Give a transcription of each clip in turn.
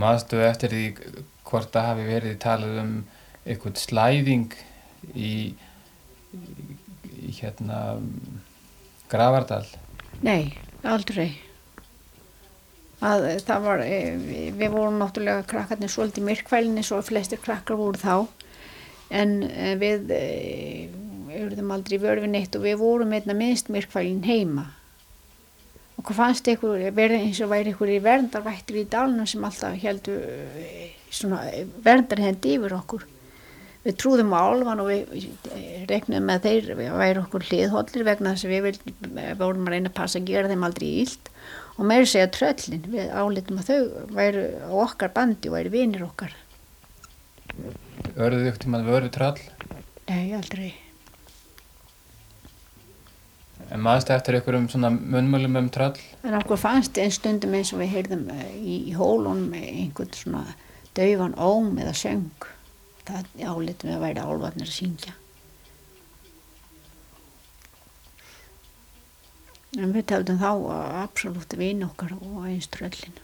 Manstu eftir því hvort það hafi verið talað eitthvað slæðing í Grafardal? Nei, aldrei. Það var, við vorum náttúrulega krakkarnir svolítið myrkfælni, svo flestir krakkar voru þá, en við urðum aldrei vör við neitt og við vorum einna minnst myrkfælin heima. Og hvað fannst ykkur, eins og væri ykkur í verndarvættir í dalnum sem alltaf héldu svona verndarhendi yfir okkur. Við trúðum á álfan og við reiknuðum með þeir væri okkur hliðhollir vegna þess að við vorum að reyna að passa að gera þeim aldrei illt. Og meira segja tröllin, við álitum að þau væru á okkar bandi og væri vinir okkar. Örðuð ykkur tímann vöru tröll? Nei, aldrei. En maðurstu eftir einhverjum svona munnmælum tröll? En okkur fannst einn stundum eins og við heyrðum í hólunum einhvern svona daufan óm eða söng. Það álitum við að væri álfarnir að syngja. En við taldum þá absolutt vini okkar og eins tröllin.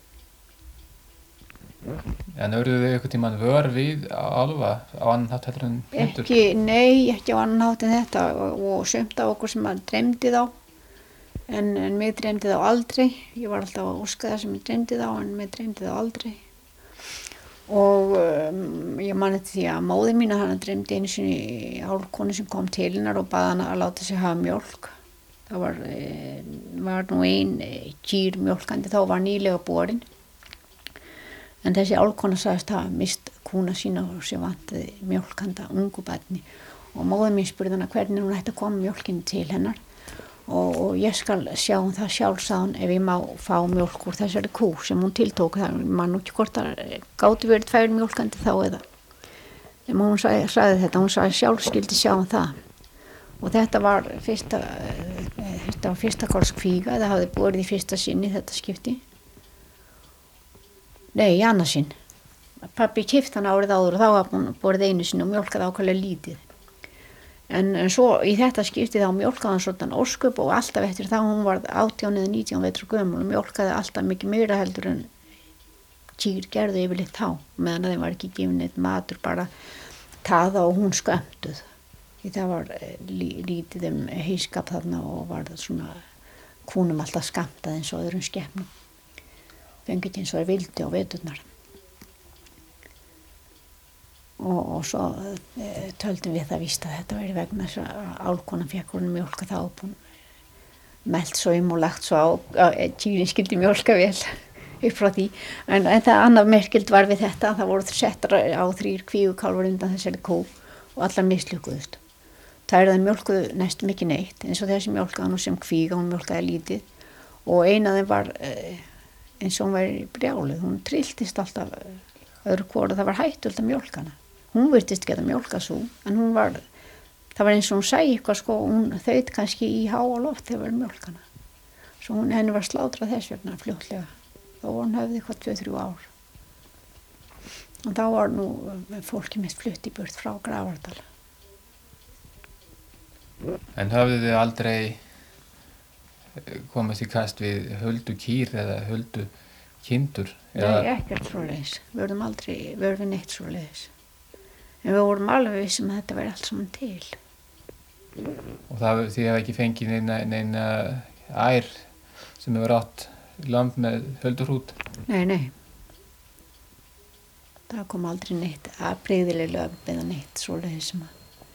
En urðuð þið einhvern tímann vör við álfa á annan hátt heldur en hundur? Nei, ekki á annan hátt en þetta og sumt af okkur sem að dreymdi þá. En mig dreymdi þá aldrei. Ég var alltaf að óska það sem ég dreymdi þá en mig dreymdi þá aldrei. Og ég man eftir því að móðir mín hana dreymdi einu sinni álfkonu sem kom til hennar og bað hana að láta sig hafa mjólk. Það var nú ein kýr mjólkandi, þá var nýlega borin. En þessi álfkona sagðist hafa mist kúna sína og sér vantaði mjólkanda ungu barni. Og móðir mín spurði hana hvernig hún ætti að koma mjólkinni til hennar. Og ég skal sjá það sjálf, sagði hún, ef ég má fá mjólk úr þessari kú sem hún tiltók. Það man nú ekki hvort það gátu verið 2 mjólkandi þá eða. En hún sagði þetta, hún sagði sjálf skildi sjá það. Og þetta var fyrsta kálskvíga, það hafði borið í fyrsta sinni þetta skipti. Nei, í annað sinn. Pabbi keypti hann árið áður og þá var hún borið einu sinni og mjólkaði ákveðlega lítið. En svo í þetta skipti þá mjólkaði hann svona ósköp og alltaf eftir þá hún var 18 eða 19 vetur gömul og mjólkaði alltaf mikið meira heldur en kýr gerðu yfirleitt þá, meðan þeim var ekki gefinn neitt matur, bara taða og hún skömmtuð. Því það var lítið heyskap þarna og var það svona kúnum alltaf skammtað eins og öðrum skepnum. Fengi ekki eins og þeir vildi á veturnar. Og svo töldum við það víst að þetta væri vegna þess að álfkonan fékk honum mjólka þá og búin melt svo og lagt svo á kýrin skildi mjólka vel upp frá því. En það annað merkild var við þetta, það voru settar á 3 kvígukálfur undan þessari kú og allar mislukkuðust. Þær mjólkuðu næstum ekki neitt, eins og þessi mjólkaði nú sem kvíga, hún mjólkaði lítið og ein af þeim var eins og hún væri brjáluð, hún trilltist alltaf öðru hvoru, það var hættulegt að mjólka hana. Hún virtist geta mjólkað svo, en það var eins og hún sæi eitthvað hún þaut kannski í háa loft þegar var mjólka hana. Svo henni var slátrað þess vegna fljótlega, þá var hún höfði eitthvað 2-3 ár. Og þá var nú fólki mest flutt í burt frá Grafardal. En höfðu þið aldrei komist í kast við huldu kýr eða huldu kindur? Nei, ekkert svoleiðis. Við verðum aldrei verið neitt svoleiðis. En við vorum alveg vissum að þetta væri allt saman til. Og þið hefði ekki fengið neina ær sem hefur átt lamb með huldurhrút? Nei. Það kom aldrei neitt brigðileg lömb eða neitt svoleiðis sem að.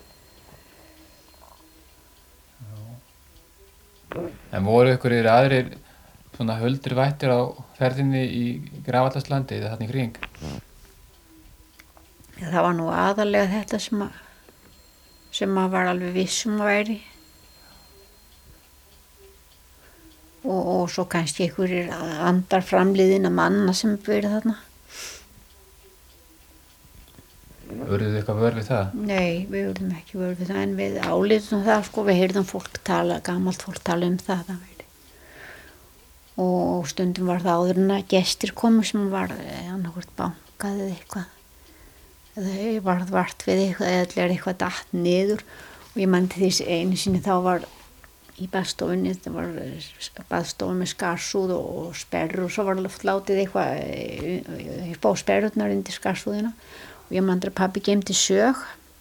En voru einhverjir aðrir svona huldur vættir á ferðinni í Grafardalslandi eða þarna í kring? Já, það var nú aðalega þetta sem að var alveg vissum að væri. Og svo kannski einhverjir andar framliðina manna sem verið þarna. Urðuð þið eitthvað vör við það? Nei, við urðum ekki vör við það, en við álitum það, við heyrðum gamalt fólk tala það væri. Og stundum var það áður en að gestir komu sem var annarkvort bankað eða eitthvað. Eða varð vart við eitthvað, eða eitthvað datt niður. Og ég mandi því einu sinni þá var í baðstofunni, þetta var baðstofun með skarsúð og sperru og svo var látið eitthvað upp á sperrurnar undir skarsúðina og ég man að pabbi geymdi sög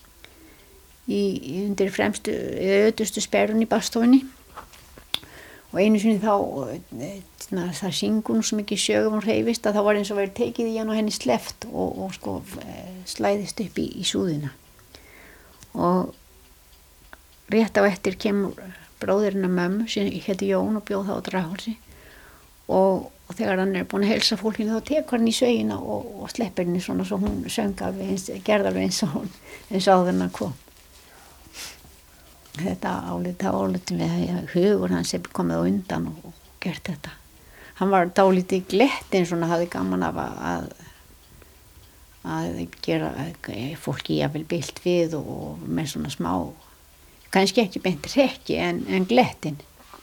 undir fremstu, ötustu sperrun í baðstofunni og einu sinni þá það syngur nú svo mikið sögum og hreyfist að þá var eins og verið tekið í hann og henni sleppt og sko slæðist upp í súðina og rétt á eftir kemur bróðirinn af mömmu sem héti Jón og bjóð þá á Draghálsi og þegar hann búinn að heilsa fólkinu þá tekur hann í sveigina og sleppir henni svona svo hún söng alveg gerði alveg eins og áður en hann kom. Þetta áliti við hugur hans hefði komið á undan og gert þetta. Hann var dálítið glettinn svona hafði gaman af að gera fólki jafnvel bilt við og með svona smá kannski ekki beint hrekki en glettinn.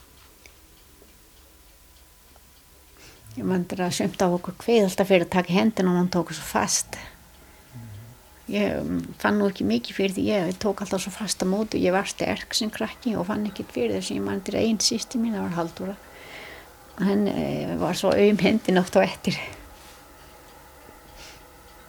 Ég mandur að sumt af okkur kveið alltaf fyrir að taka hendina og hann tók svo fast. Ég fann nú ekki mikið fyrir því ég tók alltaf svo fast á móti og ég var sterk sem krakki og fann ekkert fyrir þessu. Ég mandur ein systir mín, það var Halldóra. Henni var svo hendin oft á eftir.